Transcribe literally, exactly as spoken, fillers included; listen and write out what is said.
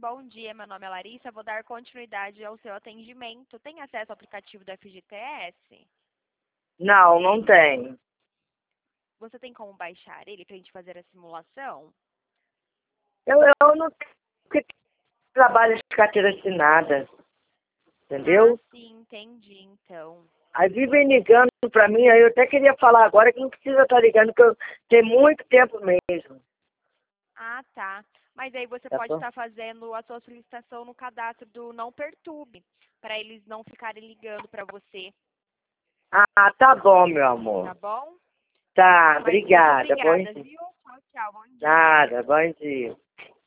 bom dia, meu nome é Larissa, vou dar continuidade ao seu atendimento. Tem acesso ao aplicativo do F G T S? Não, não tem. Você tem como baixar ele para a gente fazer a simulação? Eu, eu não tenho trabalho de carteira assinada, entendeu? Ah, sim, entendi, então. Aí vivem ligando pra mim, aí eu até queria falar agora que não precisa estar ligando, que eu tenho muito tempo mesmo. Ah, tá. Mas aí você Tá pode bom? estar fazendo a sua solicitação no cadastro do Não Perturbe, para eles não ficarem ligando para você, Ah, tá bom, meu tá amor. bom? Tá, Mas muito obrigada. Bom obrigada, dia. viu? Tchau, tchau, bom dia. Nada, bom dia.